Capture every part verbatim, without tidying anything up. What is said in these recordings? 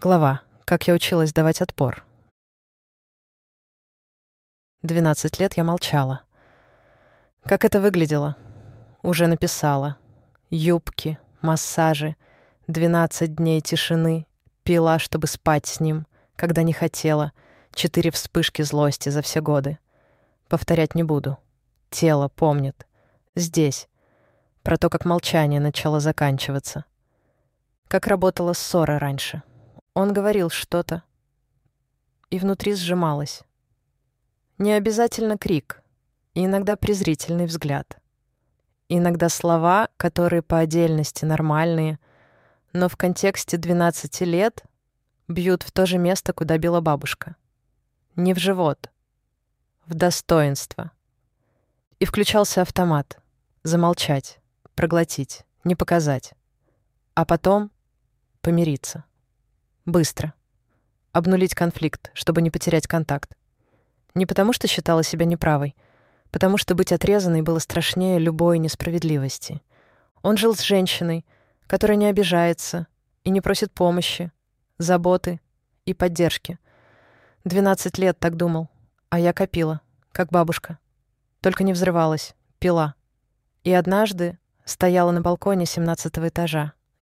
Глава. Как я училась давать отпор. Двенадцать лет я молчала. Как это выглядело? Уже написала. Юбки, массажи, двенадцать дней тишины, пила, чтобы спать с ним, когда не хотела, четыре вспышки злости за все годы. Повторять не буду. Тело помнит. Здесь. Про то, как молчание начало заканчиваться. Как работала ссора раньше. Он говорил что-то, и внутри сжималось. Не обязательно крик, и иногда презрительный взгляд. Иногда слова, которые по отдельности нормальные, но в контексте двенадцати лет бьют в то же место, куда била бабушка. Не в живот, в достоинство. И включался автомат. Замолчать, проглотить, не показать. А потом помириться. Быстро. Обнулить конфликт, чтобы не потерять контакт. Не потому, что считала себя неправой, потому что быть отрезанной было страшнее любой несправедливости. Он жил с женщиной, которая не обижается и не просит помощи, заботы и поддержки. Двенадцать лет так думал, а я копила, как бабушка. Только не взрывалась, пила. И однажды стояла на балконе семнадцатого этажа.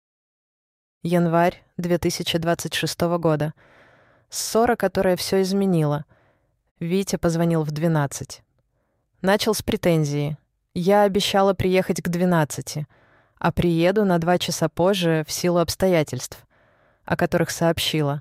Январь две тысячи двадцать шестого года. Ссора, которая все изменила. Витя позвонил в двенадцать. Начал с претензии. Я обещала приехать к двенадцати, а приеду на два часа позже в силу обстоятельств, о которых сообщила.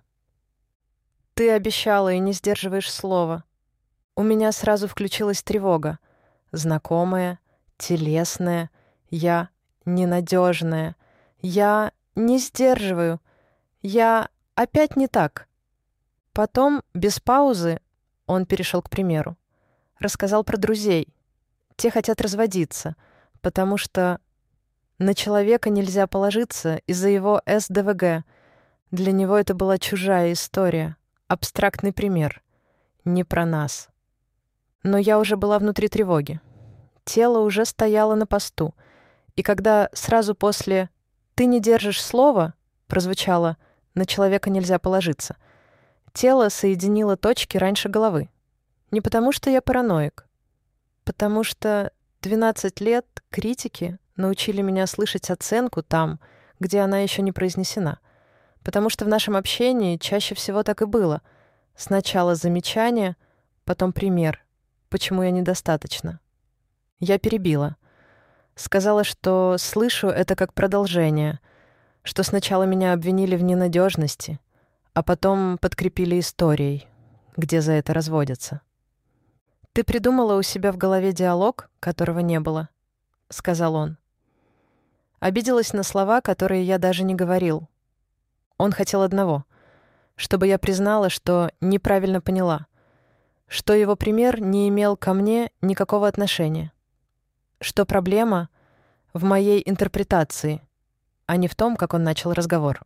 Ты обещала и не сдерживаешь слова. У меня сразу включилась тревога. Знакомая, телесная, я ненадежная, я не сдерживаю. Я опять не так. Потом, без паузы, он перешел к примеру. Рассказал про друзей. Те хотят разводиться, потому что на человека нельзя положиться из-за его эс дэ вэ гэ. Для него это была чужая история, абстрактный пример. Не про нас. Но я уже была внутри тревоги. Тело уже стояло на посту. И когда сразу после «ты не держишь слова» прозвучало «на человека нельзя положиться», тело соединило точки раньше головы. Не потому что я параноик. Потому что двенадцать лет критики научили меня слышать оценку там, где она еще не произнесена. Потому что в нашем общении чаще всего так и было. Сначала замечание, потом пример. Почему я недостаточно? Я перебила. Сказала, что слышу это как продолжение, что сначала меня обвинили в ненадежности, а потом подкрепили историей, где за это разводятся. «Ты придумала у себя в голове диалог, которого не было», — сказал он. Обиделась на слова, которые я даже не говорил. Он хотел одного — чтобы я признала, что неправильно поняла, что его пример не имел ко мне никакого отношения, что проблема в моей интерпретации, а не в том, как он начал разговор.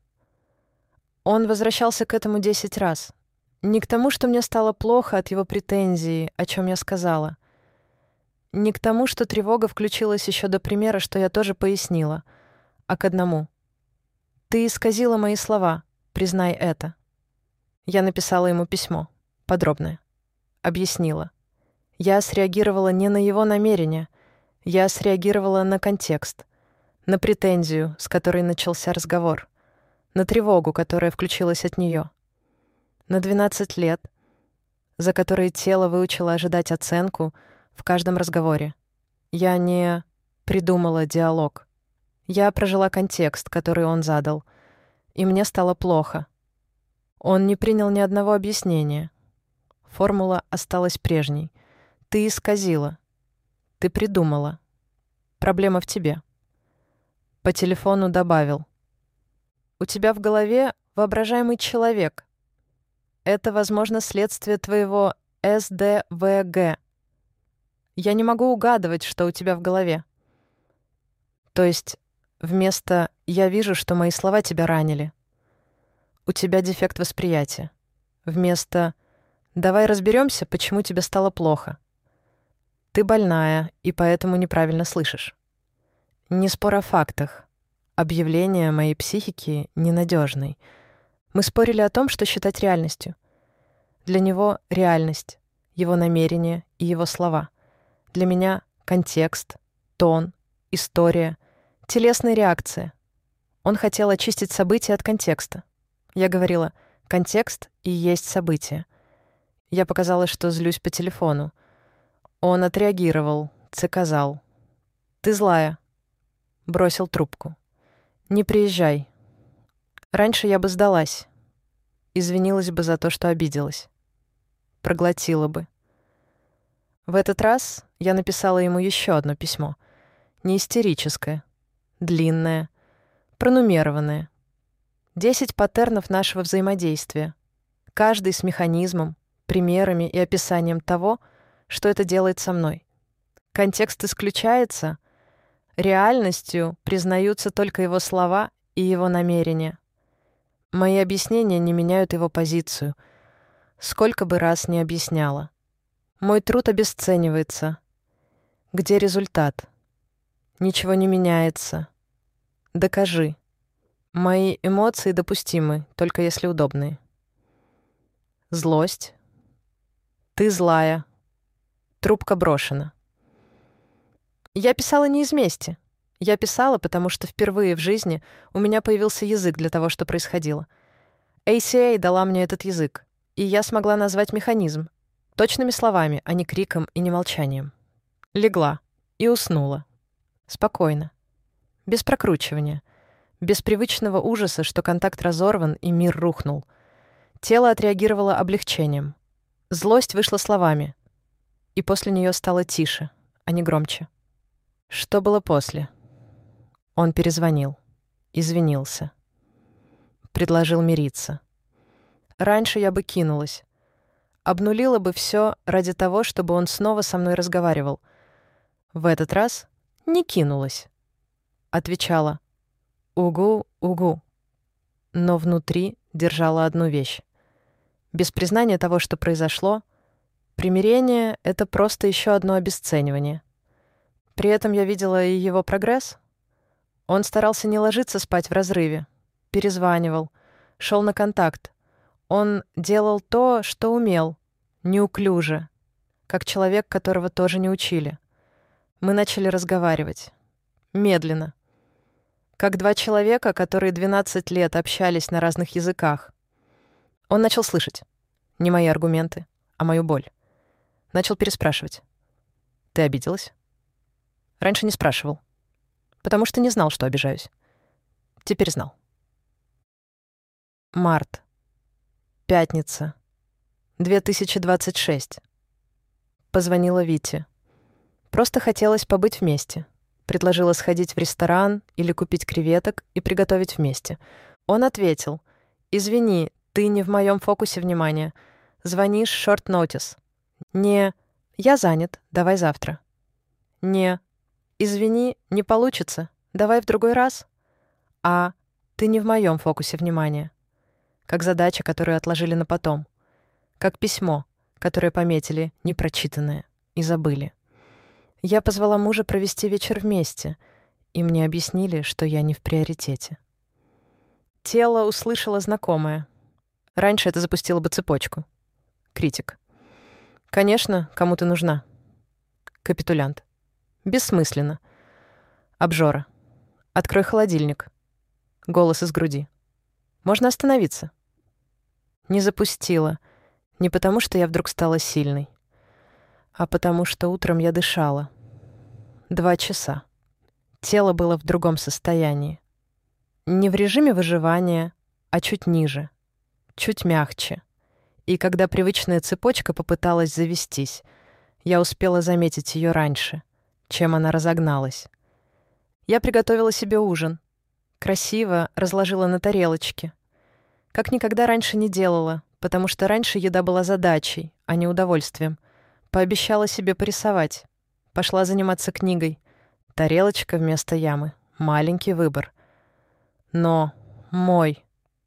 Он возвращался к этому десять раз. Не к тому, что мне стало плохо от его претензий, о чем я сказала. Не к тому, что тревога включилась еще до примера, что я тоже пояснила, а к одному. «Ты исказила мои слова, признай это». Я написала ему письмо, подробное. Объяснила. Я среагировала не на его намерения, я среагировала на контекст, на претензию, с которой начался разговор, на тревогу, которая включилась от нее. На двенадцать лет, за которые тело выучило ожидать оценку в каждом разговоре. Я не придумала диалог. Я прожила контекст, который он задал, и мне стало плохо. Он не принял ни одного объяснения. Формула осталась прежней. Ты исказила. Ты придумала. Проблема в тебе. По телефону добавил. У тебя в голове воображаемый человек. Это, возможно, следствие твоего эс дэ вэ гэ. Я не могу угадывать, что у тебя в голове. То есть вместо «я вижу, что мои слова тебя ранили», у тебя дефект восприятия. Вместо «давай разберемся, почему тебе стало плохо». Ты больная и поэтому неправильно слышишь. Не спор о фактах. Объявление моей психики ненадежной. Мы спорили о том, что считать реальностью. Для него — реальность, его намерения и его слова. Для меня — контекст, тон, история, телесная реакция. Он хотел очистить события от контекста. Я говорила: контекст и есть событие. Я показала, что злюсь по телефону. Он отреагировал, цеказал: «Ты злая». Бросил трубку. «Не приезжай». Раньше я бы сдалась. Извинилась бы за то, что обиделась. Проглотила бы. В этот раз я написала ему еще одно письмо. Не истерическое, длинное, пронумерованное. Десять паттернов нашего взаимодействия. Каждый с механизмом, примерами и описанием того, что это делает со мной. Контекст исключается, реальностью признаются только его слова и его намерения. Мои объяснения не меняют его позицию, сколько бы раз ни объясняла. Мой труд обесценивается. Где результат? Ничего не меняется. Докажи. Мои эмоции допустимы, только если удобные. Злость. Ты злая. Трубка брошена. Я писала не из мести. Я писала, потому что впервые в жизни у меня появился язык для того, что происходило. эй си эй дала мне этот язык, и я смогла назвать механизм. Точными словами, а не криком и не молчанием. Легла и уснула. Спокойно. Без прокручивания. Без привычного ужаса, что контакт разорван и мир рухнул. Тело отреагировало облегчением. Злость вышла словами. И после нее стало тише, а не громче. Что было после? Он перезвонил. Извинился. Предложил мириться. Раньше я бы кинулась. Обнулила бы все ради того, чтобы он снова со мной разговаривал. В этот раз не кинулась. Отвечала: «Угу, угу». Но внутри держала одну вещь. Без признания того, что произошло, примирение — это просто еще одно обесценивание. При этом я видела и его прогресс. Он старался не ложиться спать в разрыве, перезванивал, шел на контакт. Он делал то, что умел, неуклюже, как человек, которого тоже не учили. Мы начали разговаривать. Медленно. Как два человека, которые двенадцать лет общались на разных языках. Он начал слышать. Не мои аргументы, а мою боль. Начал переспрашивать. «Ты обиделась?» Раньше не спрашивал, потому что не знал, что обижаюсь. Теперь знал. Март. Пятница. две тысячи двадцать шесть. Позвонила Вите. Просто хотелось побыть вместе. Предложила сходить в ресторан или купить креветок и приготовить вместе. Он ответил: «Извини, ты не в моем фокусе внимания. Звонишь short notice». Не «Я занят, давай завтра». Не «Извини, не получится, давай в другой раз». А «Ты не в моем фокусе внимания». Как задача, которую отложили на потом. Как письмо, которое пометили непрочитанное и забыли. Я позвала мужа провести вечер вместе, и мне объяснили, что я не в приоритете. Тело услышало знакомое. Раньше это запустило бы цепочку. Критик. Конечно, кому ты нужна. Капитулянт. Бессмысленно. Обжора. Открой холодильник. Голос из груди. Можно остановиться. Не запустила. Не потому, что я вдруг стала сильной, а потому что утром я дышала. Два часа. Тело было в другом состоянии. Не в режиме выживания, а чуть ниже, чуть мягче. И когда привычная цепочка попыталась завестись, я успела заметить ее раньше, чем она разогналась. Я приготовила себе ужин. Красиво разложила на тарелочке. Как никогда раньше не делала, потому что раньше еда была задачей, а не удовольствием. Пообещала себе порисовать. Пошла заниматься книгой. Тарелочка вместо ямы. Маленький выбор. Но мой.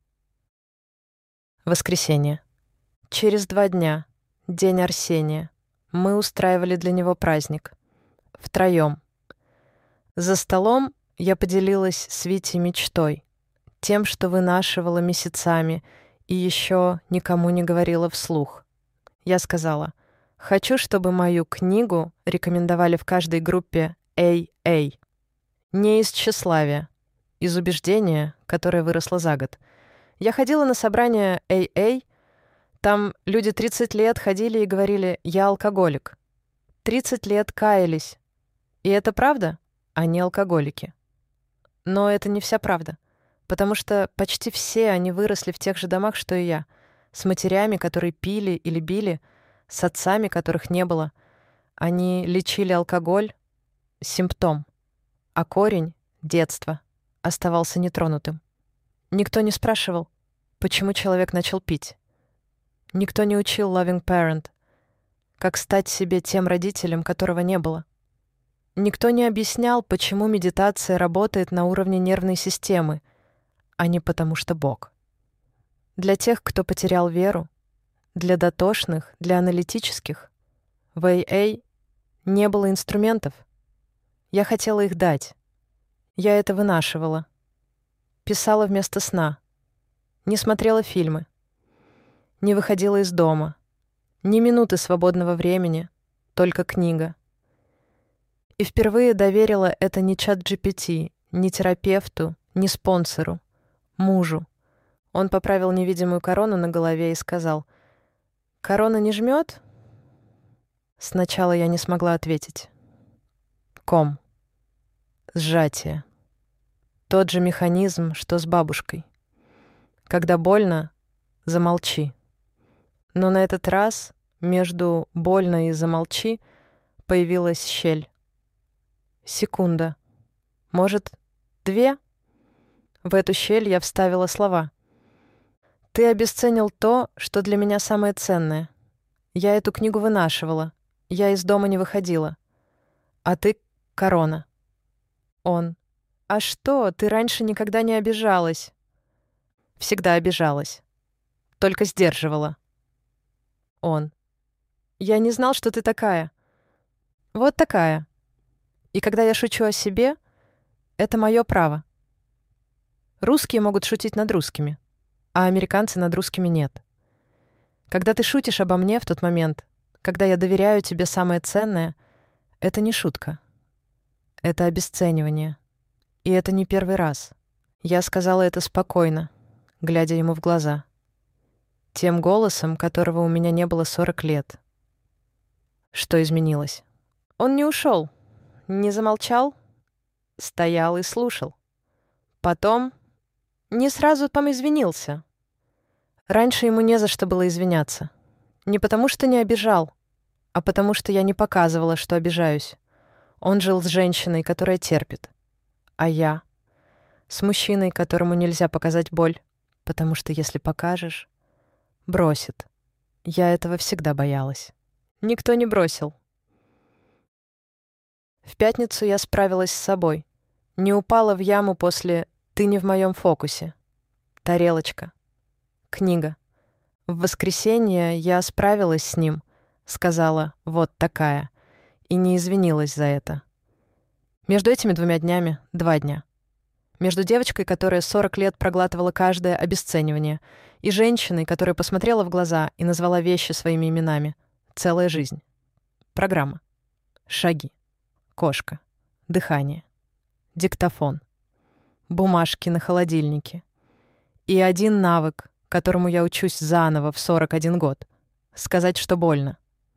Воскресенье. Через два дня. День Арсения. Мы устраивали для него праздник. Втроем. За столом я поделилась с Витей мечтой. Тем, что вынашивала месяцами И еще никому не говорила вслух. Я сказала: «Хочу, чтобы мою книгу рекомендовали в каждой группе эй эй». Не из тщеславия, из убеждения, которое выросло за год. Я ходила на собрания эй эй, там люди тридцать лет ходили и говорили: «Я алкоголик». тридцать лет каялись. И это правда? Они алкоголики. Но это не вся правда, потому что почти все они выросли в тех же домах, что и я, с матерями, которые пили или били, с отцами, которых не было. Они лечили алкоголь — симптом, а корень — детство — оставался нетронутым. Никто не спрашивал, почему человек начал пить. Никто не учил loving parent, как стать себе тем родителем, которого не было. Никто не объяснял, почему медитация работает на уровне нервной системы, а не потому что Бог. Для тех, кто потерял веру, для дотошных, для аналитических, в эй эй не было инструментов. Я хотела их дать. Я это вынашивала. Писала вместо сна. Не смотрела фильмы. Не выходила из дома. Ни минуты свободного времени, только книга. И впервые доверила это не чат джи пи ти, не терапевту, не спонсору, мужу. Он поправил невидимую корону на голове и сказал: «Корона не жмет?» Сначала я не смогла ответить. Ком. Сжатие. Тот же механизм, что с бабушкой. Когда больно, замолчи. Но на этот раз между «больно» и «замолчи» появилась щель. Секунда. Может, две? В эту щель я вставила слова. «Ты обесценил то, что для меня самое ценное. Я эту книгу вынашивала. Я из дома не выходила. А ты — корона». Он: «А что, ты раньше никогда не обижалась?» «Всегда обижалась. Только сдерживала». Он: «Я не знал, что ты такая. Вот такая. И когда я шучу о себе, это мое право. Русские могут шутить над русскими, а американцы над русскими нет. Когда ты шутишь обо мне в тот момент, когда я доверяю тебе самое ценное, это не шутка. Это обесценивание. И это не первый раз. Я сказала это спокойно, глядя ему в глаза. Тем голосом, которого у меня не было сорок лет. Что изменилось? Он не ушел, не замолчал, стоял и слушал. Потом не сразу там извинился. Раньше ему не за что было извиняться. Не потому что не обижал, а потому что я не показывала, что обижаюсь. Он жил с женщиной, которая терпит. А я с мужчиной, которому нельзя показать боль, потому что если покажешь, бросит. Я этого всегда боялась. Никто не бросил. В пятницу я справилась с собой. Не упала в яму после «ты не в моем фокусе». Тарелочка. Книга. В воскресенье я справилась с ним, сказала «вот такая», и не извинилась за это. Между этими двумя днями — два дня. Между девочкой, которая сорок лет проглатывала каждое обесценивание, и женщиной, которая посмотрела в глаза и назвала вещи своими именами. Целая жизнь. Программа. Шаги. Кошка. Дыхание. Диктофон. Бумажки на холодильнике. И один навык, которому я учусь заново в сорок один год. Сказать, что больно.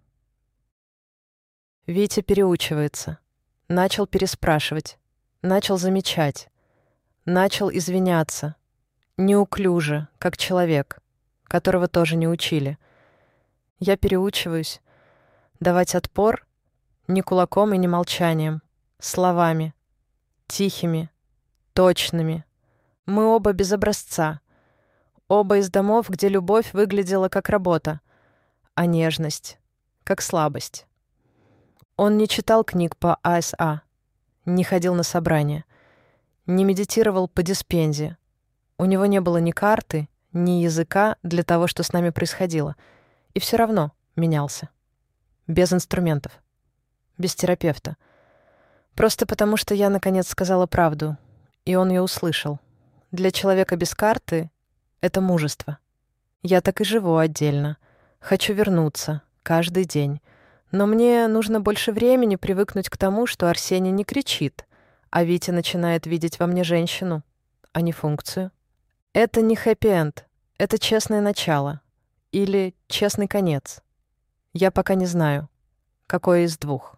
Витя переучивается. Начал переспрашивать. Начал замечать. Начал извиняться. Неуклюже, как человек, которого тоже не учили. Я переучиваюсь. Давать отпор не кулаком и не молчанием. Словами. Тихими. Точными. Мы оба без образца. Оба из домов, где любовь выглядела как работа, а нежность — как слабость. Он не читал книг по а эс а, не ходил на собрания, не медитировал по диспензе. У него не было ни карты, ни языка для того, что с нами происходило. И все равно менялся. Без инструментов. Без терапевта. Просто потому, что я, наконец, сказала правду, и он ее услышал. Для человека без карты — это мужество. Я так и живу отдельно. Хочу вернуться. Каждый день. Но мне нужно больше времени привыкнуть к тому, что Арсений не кричит, а Витя начинает видеть во мне женщину, а не функцию. Это не хэппи-энд. Это честное начало. Или честный конец. Я пока не знаю, какое из двух.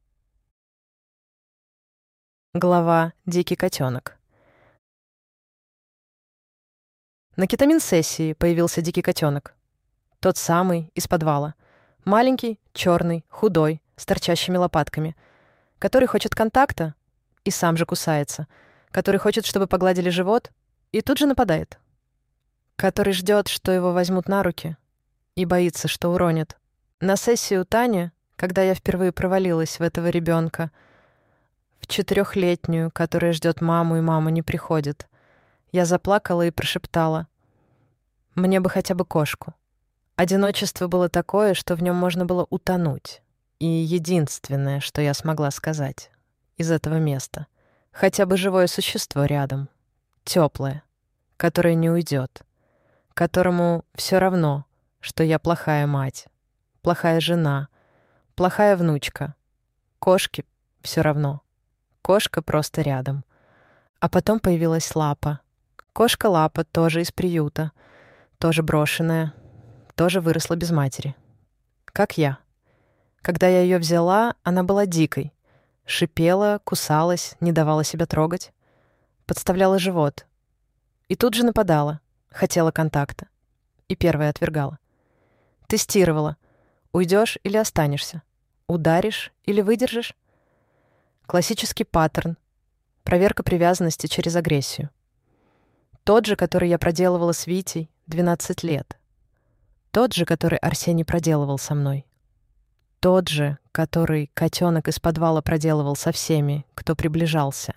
Глава «Дикий котенок». На кетамин-сессии появился дикий котенок. Тот самый из подвала. Маленький, черный, худой, с торчащими лопатками. Который хочет контакта и сам же кусается. Который хочет, чтобы погладили живот и тут же нападает. Который ждет, что его возьмут на руки и боится, что уронит. На сессии у Тани, когда я впервые провалилась в этого ребенка, в четырехлетнюю, которая ждет маму, и мама не приходит, я заплакала и прошептала: «Мне бы хотя бы кошку». Одиночество было такое, что в нем можно было утонуть. И единственное, что я смогла сказать из этого места, хотя бы живое существо рядом, теплое, которое не уйдет, которому все равно, что я плохая мать, плохая жена, плохая внучка. Кошке все равно. Кошка просто рядом. А потом появилась Лапа. Кошка Лапа тоже из приюта, тоже брошенная, тоже выросла без матери. Как я. Когда я ее взяла, она была дикой. Шипела, кусалась, не давала себя трогать. Подставляла живот. И тут же нападала. Хотела контакта. И первая отвергала. Тестировала. Уйдешь или останешься? Ударишь или выдержишь? Классический паттерн. Проверка привязанности через агрессию. Тот же, который я проделывала с Витей двенадцать лет. Тот же, который Арсений проделывал со мной. Тот же, который котенок из подвала проделывал со всеми, кто приближался.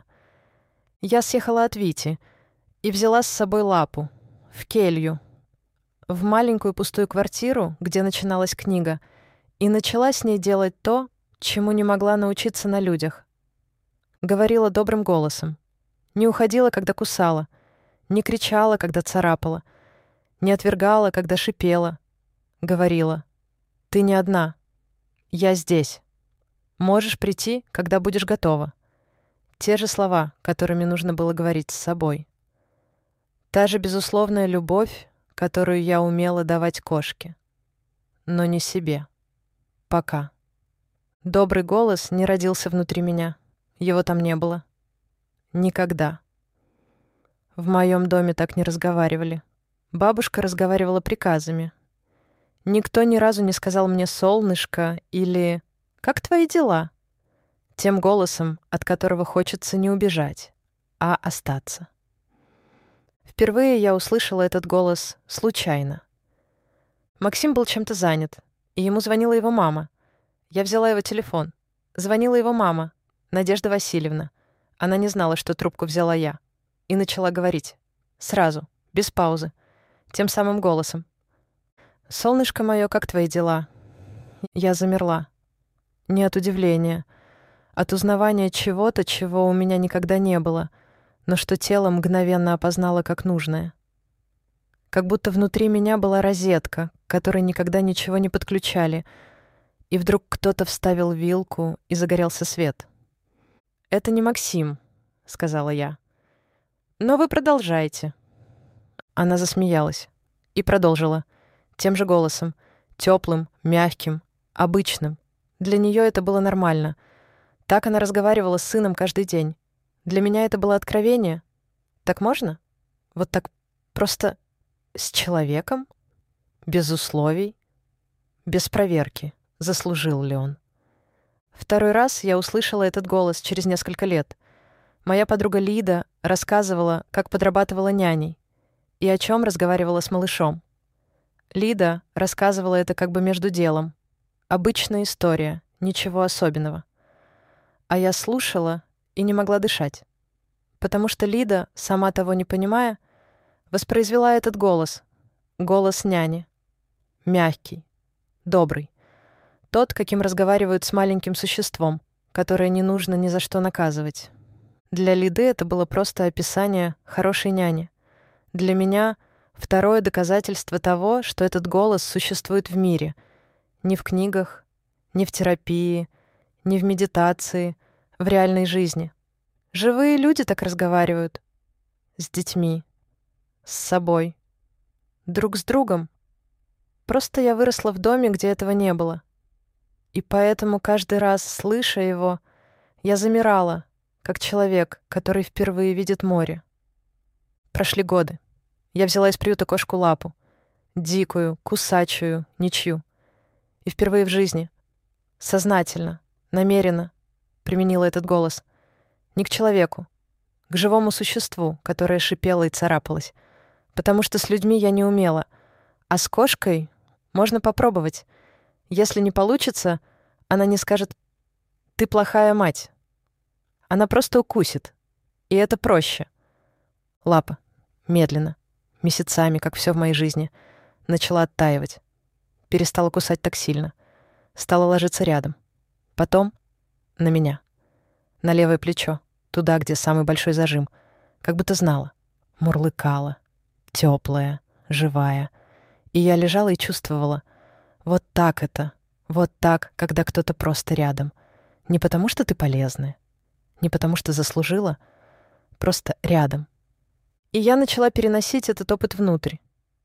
Я съехала от Вити и взяла с собой Лапу в келью, в маленькую пустую квартиру, где начиналась книга, и начала с ней делать то, чему не могла научиться на людях. Говорила добрым голосом, не уходила, когда кусала, не кричала, когда царапала, не отвергала, когда шипела. Говорила: «Ты не одна. Я здесь. Можешь прийти, когда будешь готова». Те же слова, которыми нужно было говорить с собой. Та же безусловная любовь, которую я умела давать кошке. Но не себе. Пока. Добрый голос не родился внутри меня. Его там не было. Никогда. В моем доме так не разговаривали. Бабушка разговаривала приказами. Никто ни разу не сказал мне «солнышко» или «как твои дела?» Тем голосом, от которого хочется не убежать, а остаться. Впервые я услышала этот голос случайно. Максим был чем-то занят, и ему звонила его мама. Я взяла его телефон. Звонила его мама, Надежда Васильевна. Она не знала, что трубку взяла я. И начала говорить. Сразу, без паузы. Тем самым голосом. «Солнышко мое, как твои дела?» Я замерла. Не от удивления. От узнавания чего-то, чего у меня никогда не было, но что тело мгновенно опознало как нужное. Как будто внутри меня была розетка, к которой никогда ничего не подключали, и вдруг кто-то вставил вилку, и загорелся свет. «Это не Максим», — сказала я. «Но вы продолжайте». Она засмеялась и продолжила, тем же голосом, теплым, мягким, обычным. Для нее это было нормально. Так она разговаривала с сыном каждый день. Для меня это было откровение. Так можно? Вот так просто с человеком? Без условий? Без проверки, заслужил ли он. Второй раз я услышала этот голос через несколько лет. Моя подруга Лида рассказывала, как подрабатывала няней и о чем разговаривала с малышом. Лида рассказывала это как бы между делом. Обычная история, ничего особенного. А я слушала и не могла дышать. Потому что Лида, сама того не понимая, воспроизвела этот голос. Голос няни. Мягкий, добрый. Тот, каким разговаривают с маленьким существом, которое не нужно ни за что наказывать. Для Лиды это было просто описание хорошей няни. Для меня Второе доказательство того, что этот голос существует в мире. Не в книгах, не в терапии, не в медитации, в реальной жизни. Живые люди так разговаривают. С детьми, с собой, друг с другом. Просто я выросла в доме, где этого не было. И поэтому каждый раз, слыша его, я замирала, как человек, который впервые видит море. Прошли годы. Я взяла из приюта кошку Лапу. Дикую, кусачую, ничью. И впервые в жизни, сознательно, намеренно применила этот голос. Не к человеку, к живому существу, которое шипело и царапалось. Потому что с людьми я не умела. А с кошкой можно попробовать. Если не получится, она не скажет «ты плохая мать». Она просто укусит. И это проще. Лапа. Медленно. Месяцами, как все в моей жизни. Начала оттаивать. Перестала кусать так сильно. Стала ложиться рядом. Потом на меня. На левое плечо. Туда, где самый большой зажим. Как будто знала. Мурлыкала. Тёплая, живая. И я лежала и чувствовала. Вот так это. Вот так, когда кто-то просто рядом. Не потому, что ты полезная. Не потому, что заслужила. Просто рядом. И я начала переносить этот опыт внутрь.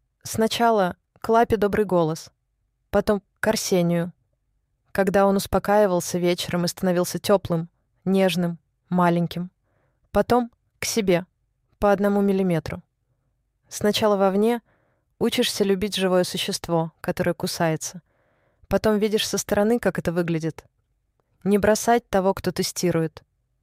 Сначала к Лапе добрый голос. Потом к Арсению. Когда он успокаивался вечером и становился тёплым, нежным, маленьким. Потом к себе. По одному миллиметру. Сначала вовне учишься любить живое существо, которое кусается. Потом видишь со стороны, как это выглядит. Не бросать того, кто тестирует.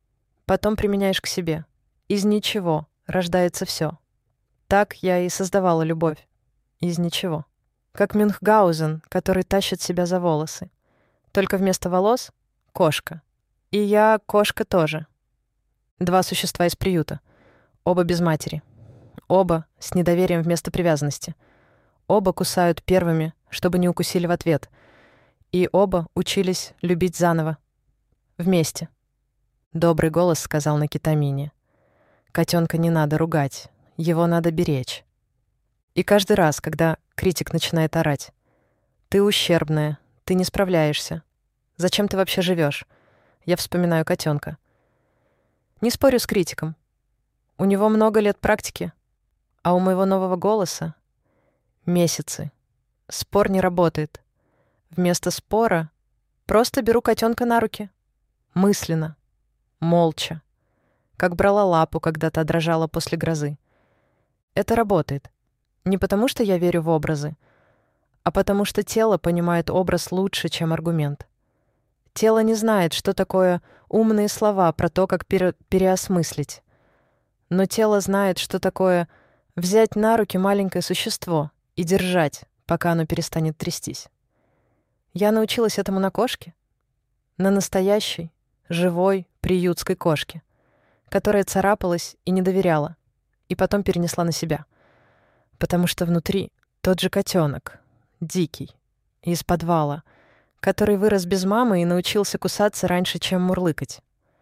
Потом применяешь к себе. Из ничего рождается все. Так я и создавала любовь. Из ничего. Как Мюнхгаузен, который тащит себя за волосы. Только вместо волос — кошка. И я кошка тоже. Два существа из приюта. Оба без матери. Оба с недоверием вместо привязанности. Оба кусают первыми, чтобы не укусили в ответ. И оба учились любить заново. Вместе. Добрый голос сказал на кетамине. Котенка не надо ругать, его надо беречь. И каждый раз, когда критик начинает орать: «Ты ущербная, ты не справляешься. Зачем ты вообще живешь?» Я вспоминаю котенка. Не спорю с критиком. У него много лет практики, а у моего нового голоса — месяцы. Спор не работает. Вместо спора просто беру котенка на руки. Мысленно. Молча. Как брала Лапу, когда та дрожала после грозы. Это работает. Не потому, что я верю в образы, а потому что тело понимает образ лучше, чем аргумент. Тело не знает, что такое умные слова про то, как пере- переосмыслить. Но тело знает, что такое взять на руки маленькое существо и держать, пока оно перестанет трястись. Я научилась этому на кошке. На настоящей, живой, приютской кошке, которая царапалась и не доверяла, и потом перенесла на себя. Потому что внутри тот же котенок, дикий, из подвала, который вырос без мамы и научился кусаться раньше, чем мурлыкать.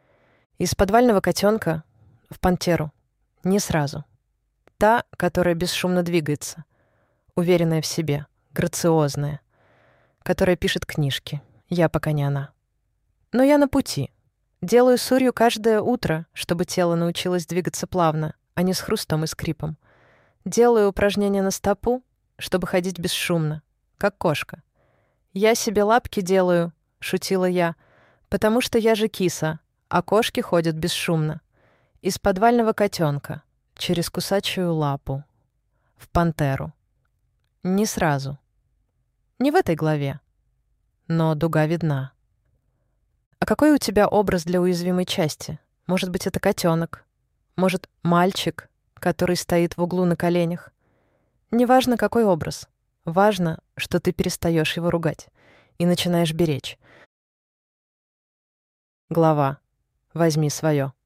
Из подвального котенка в пантеру не сразу. Та, которая бесшумно двигается, уверенная в себе, грациозная, которая пишет книжки. Я пока не она. Но я на пути. Делаю сурью каждое утро, чтобы тело научилось двигаться плавно, а не с хрустом и скрипом. Делаю упражнения на стопу, чтобы ходить бесшумно, как кошка. «Я себе лапки делаю», — шутила я, «потому что я же киса, а кошки ходят бесшумно. Из подвального котенка, через кусачую лапу, в пантеру. Не сразу. Не в этой главе, но дуга видна». А какой у тебя образ для уязвимой части? Может быть, это котенок? Может, мальчик, который стоит в углу на коленях? Неважно, какой образ. Важно, что ты перестаешь его ругать и начинаешь беречь. Глава. Возьми свое.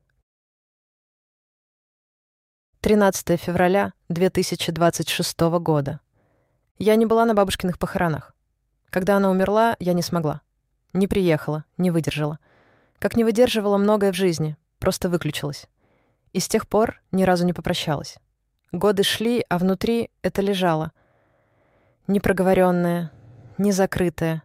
тринадцатое февраля две тысячи двадцать шестого года. Я не была на бабушкиных похоронах. Когда она умерла, я не смогла. Не приехала, не выдержала. Как не выдерживала многое в жизни, просто выключилась. И с тех пор ни разу не попрощалась. Годы шли, а внутри это лежало. Непроговоренное, незакрытое.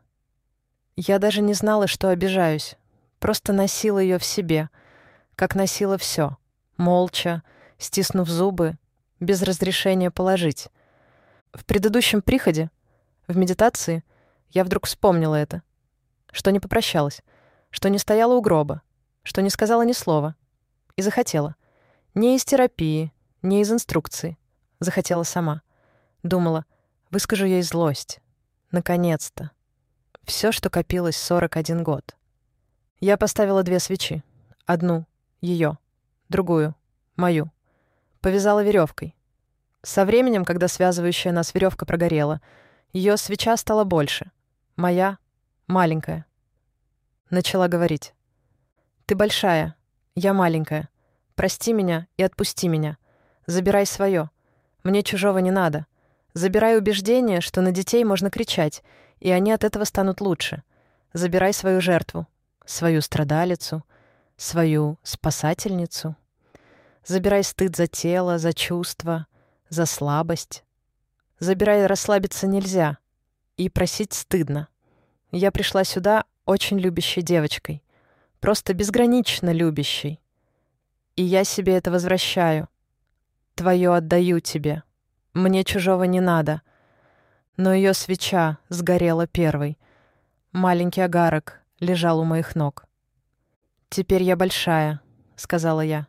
Я даже не знала, что обижаюсь. Просто носила ее в себе, как носила все, молча, стиснув зубы, без разрешения положить. В предыдущем приходе, в медитации, я вдруг вспомнила это, что не попрощалась, что не стояла у гроба, что не сказала ни слова. И захотела. Не из терапии, не из инструкции. Захотела сама. Думала, выскажу ей злость. Наконец-то. Все, что копилось сорок один год. Я поставила две свечи. Одну — ее, другую — мою. Повязала веревкой. Со временем, когда связывающая нас веревка прогорела, ее свеча стала больше. Моя — маленькая. Начала говорить. «Ты большая, я маленькая. Прости меня и отпусти меня. Забирай свое. Мне чужого не надо. Забирай убеждение, что на детей можно кричать, и они от этого станут лучше. Забирай свою жертву, свою страдалицу, свою спасательницу. Забирай стыд за тело, за чувства, за слабость. Забирай, расслабиться нельзя, и просить стыдно. Я пришла сюда очень любящей девочкой, просто безгранично любящей. И я себе это возвращаю. Твое отдаю тебе. Мне чужого не надо». Но ее свеча сгорела первой. Маленький огарок лежал у моих ног. «Теперь я большая», — сказала я.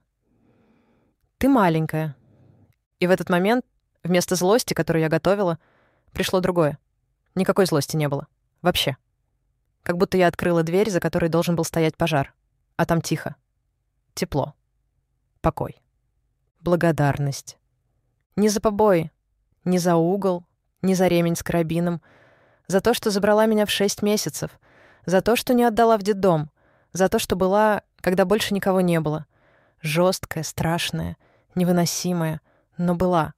«Ты маленькая». И в этот момент вместо злости, которую я готовила, пришло другое. Никакой злости не было. Вообще. Как будто я открыла дверь, за которой должен был стоять пожар. А там тихо. Тепло. Покой. Благодарность. Не за побои, не за угол, не за ремень с карабином. За то, что забрала меня в шесть месяцев. За то, что не отдала в детдом. За то, что была, когда больше никого не было. Жесткая, страшная, невыносимая, но была.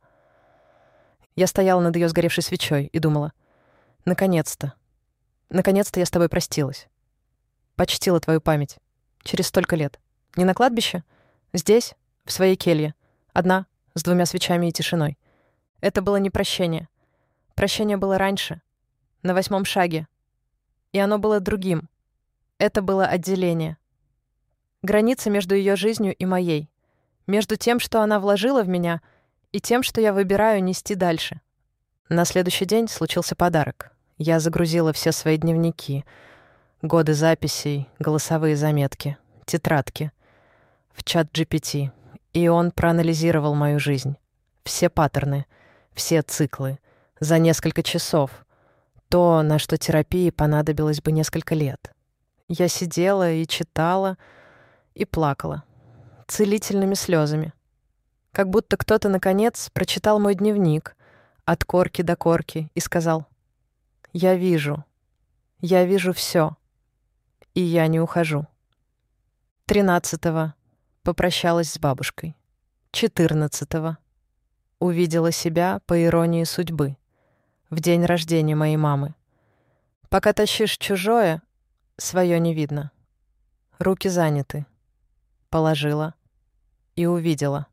Я стояла над ее сгоревшей свечой и думала: наконец-то. Наконец-то я с тобой простилась. Почтила твою память. Через столько лет. Не на кладбище? Здесь, в своей келье. Одна, с двумя свечами и тишиной. Это было не прощение. Прощение было раньше, на восьмом шаге. И оно было другим. Это было отделение. Граница между ее жизнью и моей. Между тем, что она вложила в меня, и тем, что я выбираю нести дальше. На следующий день случился подарок. Я загрузила все свои дневники, годы записей, голосовые заметки, тетрадки в чат джи пи ти, и он проанализировал мою жизнь. Все паттерны, все циклы, за несколько часов. То, на что терапии понадобилось бы несколько лет. Я сидела и читала, и плакала. Целительными слезами. Как будто кто-то, наконец, прочитал мой дневник от корки до корки и сказал: «Я вижу. Я вижу все. И я не ухожу». Тринадцатого попрощалась с бабушкой. Четырнадцатого увидела себя, по иронии судьбы, в день рождения моей мамы. Пока тащишь чужое, свое не видно. Руки заняты. Положила и увидела.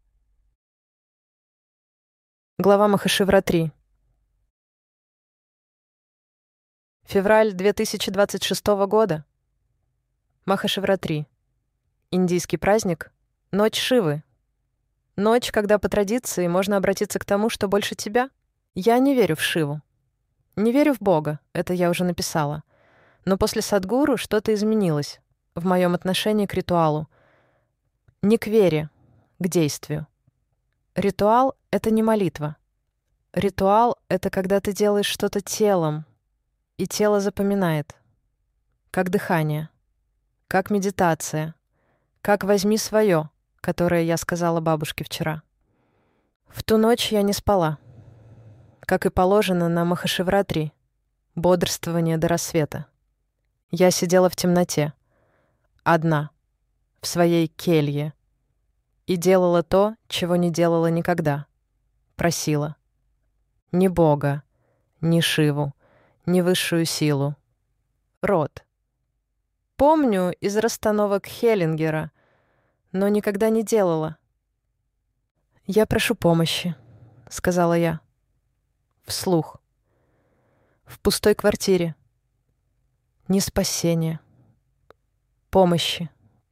Глава Махашивратри. Февраль две тысячи двадцать шестого года. Махашивратри. Индийский праздник — ночь Шивы. Ночь, когда по традиции можно обратиться к тому, что больше тебя. Я не верю в Шиву. Не верю в Бога, это я уже написала. Но после Садгуру что-то изменилось в моем отношении к ритуалу. Не к вере, к действию. Ритуал — это не молитва. Ритуал — это когда ты делаешь что-то телом, и тело запоминает. Как дыхание, как медитация, как «возьми свое», которое я сказала бабушке вчера. В ту ночь я не спала. Как и положено на Махашивратри, бодрствование до рассвета. Я сидела в темноте, одна, в своей келье, и делала то, чего не делала никогда. Просила. Ни Бога, ни Шиву, ни высшую силу. Род. Помню из расстановок Хеллингера, но никогда не делала. «Я прошу помощи», — сказала я. Вслух. В пустой квартире. Не спасения. Помощи.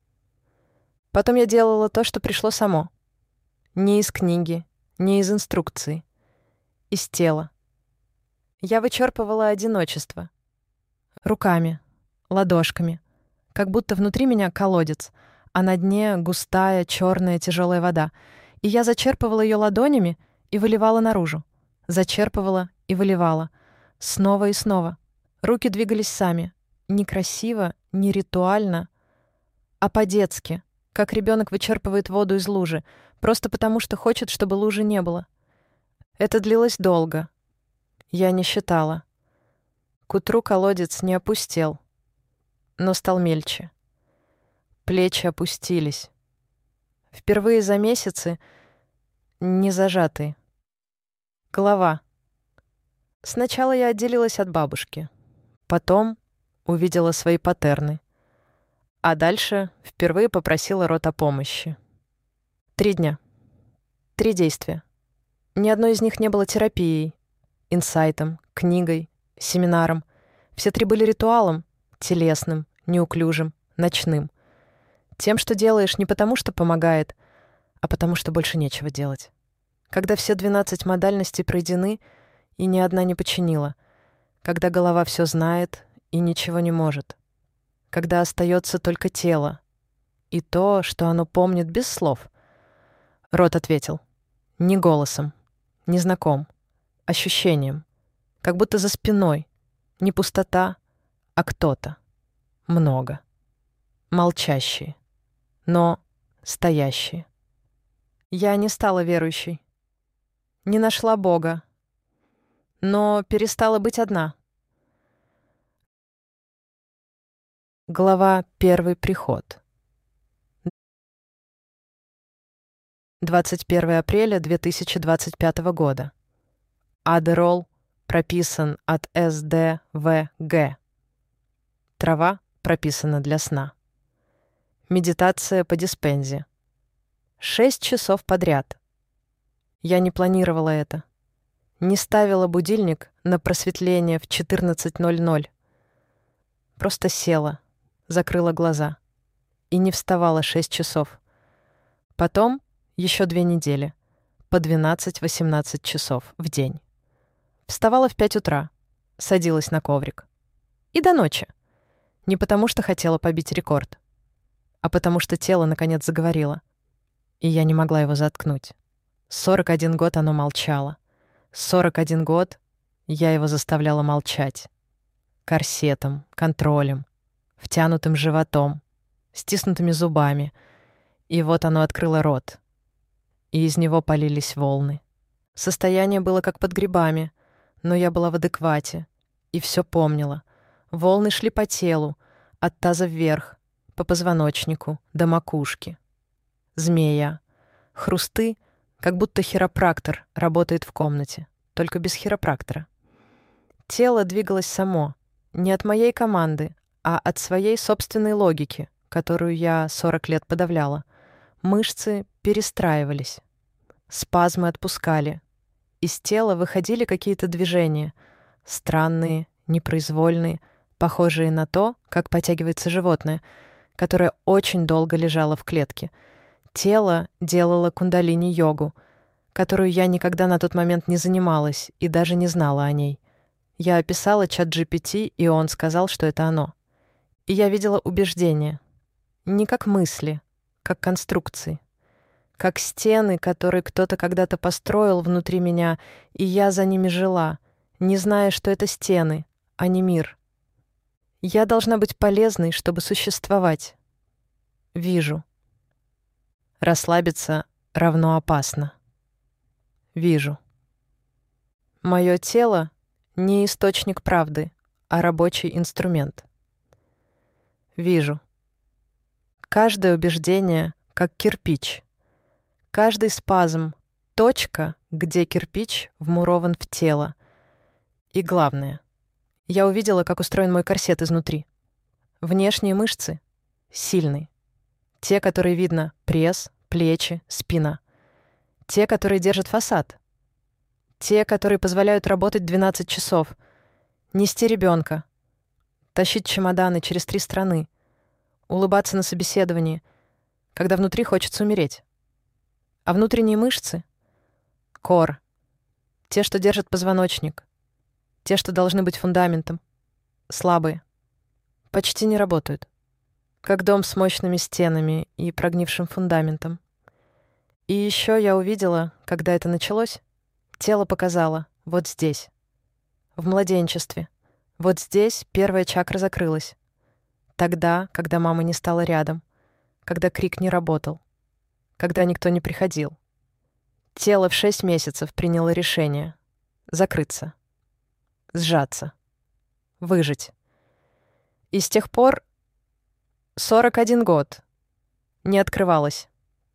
Потом я делала то, что пришло само. Не из книги, не из инструкции. Из тела. Я вычерпывала одиночество. Руками, ладошками. Как будто внутри меня колодец, а на дне густая, черная, тяжелая вода. И я зачерпывала ее ладонями и выливала наружу. Зачерпывала и выливала. Снова и снова. Руки двигались сами. Не красиво, не ритуально, а по-детски, как ребенок вычерпывает воду из лужи, просто потому что хочет, чтобы лужи не было. Это длилось долго. Я не считала. К утру колодец не опустел, но стал мельче. Плечи опустились. Впервые за месяцы не зажатые. Голова. Сначала я отделилась от бабушки. Потом увидела свои паттерны. А дальше впервые попросила род о помощи. Три дня. Три действия. Ни одно из них не было терапией, инсайтом, книгой, семинаром. Все три были ритуалом, телесным, неуклюжим, ночным. Тем, что делаешь не потому, что помогает, а потому, что больше нечего делать. Когда все двенадцать модальностей пройдены, и ни одна не починила. Когда голова все знает и ничего не может. Когда остается только тело. И то, что оно помнит без слов. Рот ответил. Не голосом, не знаком, ощущением. Как будто за спиной. Не пустота, а кто-то. Много. Молчащие. Но стоящие. Я не стала верующей. Не нашла Бога. Но перестала быть одна. Глава «Первый приход». двадцать первое апреля две тысячи двадцать пятого года. Адерол прописан от эс дэ вэ гэ. Трава прописана для сна. Медитация по диспензе. Шесть часов подряд. Я не планировала это. Не ставила будильник на просветление в четырнадцать ноль ноль. Просто села, закрыла глаза и не вставала шесть часов. Потом еще две недели, по двенадцать-восемнадцать часов в день. Вставала в пять утра, садилась на коврик. И до ночи. Не потому что хотела побить рекорд, а потому что тело наконец заговорило, и я не могла его заткнуть. сорок один год оно молчало. сорок один год я его заставляла молчать. Корсетом, контролем, втянутым животом, стиснутыми зубами. И вот оно открыло рот. И из него полились волны. Состояние было как под грибами, но я была в адеквате и все помнила. Волны шли по телу, от таза вверх, по позвоночнику, до макушки. Змея. Хрусты, как будто хиропрактор работает в комнате, только без хиропрактора. Тело двигалось само, не от моей команды, а от своей собственной логики, которую я сорок лет подавляла. Мышцы перестраивались, спазмы отпускали. Из тела выходили какие-то движения, странные, непроизвольные, похожие на то, как потягивается животное, которое очень долго лежало в клетке. Тело делало кундалини-йогу, которую я никогда на тот момент не занималась и даже не знала о ней. Я описала чат джи пи ти, и он сказал, что это оно. И я видела убеждения. Не как мысли, как конструкции. Как стены, которые кто-то когда-то построил внутри меня, и я за ними жила, не зная, что это стены, а не мир. Я должна быть полезной, чтобы существовать. Вижу. Расслабиться равно опасно. Вижу. Мое тело — не источник правды, а рабочий инструмент. Вижу. Каждое убеждение — как кирпич. Каждый спазм — точка, где кирпич вмурован в тело. И главное, я увидела, как устроен мой корсет изнутри. Внешние мышцы — сильные. Те, которые видно — пресс, плечи, спина. Те, которые держат фасад. Те, которые позволяют работать двенадцать часов. Нести ребенка, тащить чемоданы через три страны, улыбаться на собеседовании, когда внутри хочется умереть. А внутренние мышцы — кор, те, что держат позвоночник, те, что должны быть фундаментом, слабые, почти не работают. Как дом с мощными стенами и прогнившим фундаментом. И еще я увидела, когда это началось, тело показало вот здесь, в младенчестве. Вот здесь первая чакра закрылась. Тогда, когда мама не стала рядом, когда крик не работал, когда никто не приходил. Тело в шесть месяцев приняло решение закрыться, сжаться, выжить. И с тех пор сорок один год не открывалось.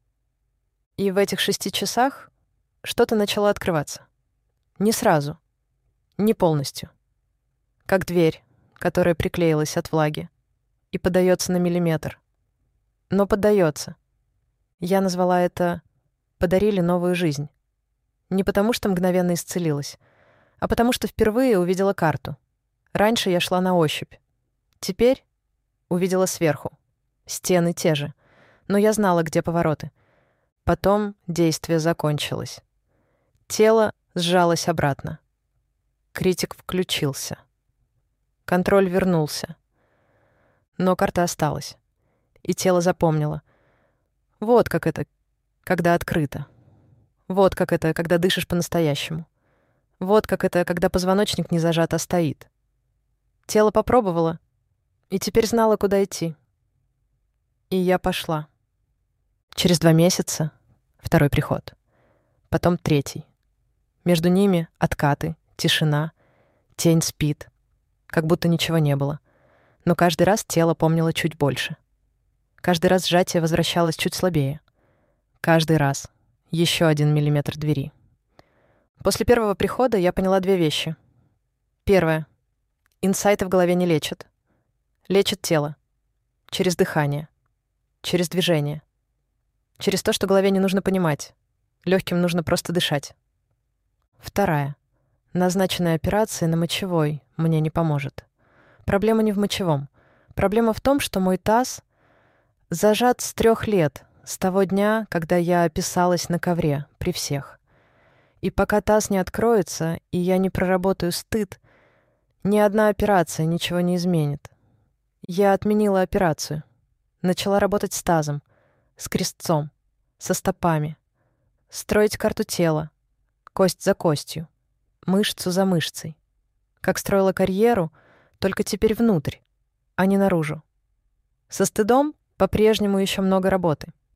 И в этих шести часах что-то начало открываться. Не сразу, не полностью. Как дверь, которая приклеилась от влаги и поддается на миллиметр. Но поддается. Я назвала это «подарили новую жизнь». Не потому, что мгновенно исцелилась, а потому, что впервые увидела карту. Раньше я шла на ощупь. Теперь увидела сверху. Стены те же. Но я знала, где повороты. Потом действие закончилось. Тело сжалось обратно. Критик включился. Контроль вернулся. Но карта осталась. И тело запомнило. Вот как это, когда открыто. Вот как это, когда дышишь по-настоящему. Вот как это, когда позвоночник не зажат, а стоит. Тело попробовало, и теперь знало, куда идти. И я пошла. Через два месяца второй приход. Потом третий. Между ними откаты, тишина, тень спит. Как будто ничего не было. Но каждый раз тело помнило чуть больше. Каждый раз сжатие возвращалось чуть слабее. Каждый раз еще один миллиметр двери. После первого прихода я поняла две вещи. Первое. Инсайты в голове не лечат. Лечит тело. Через дыхание. Через движение. Через то, что голове не нужно понимать. Легким нужно просто дышать. Вторая. Назначенная операция на мочевой мне не поможет. Проблема не в мочевом. Проблема в том, что мой таз зажат с трех лет, с того дня, когда я описалась на ковре при всех. И пока таз не откроется, и я не проработаю стыд, ни одна операция ничего не изменит. Я отменила операцию. Начала работать с тазом, с крестцом, со стопами. Строить карту тела, кость за костью, мышцу за мышцей. Как строила карьеру, только теперь внутрь, а не наружу. Со стыдом по-прежнему еще много работы.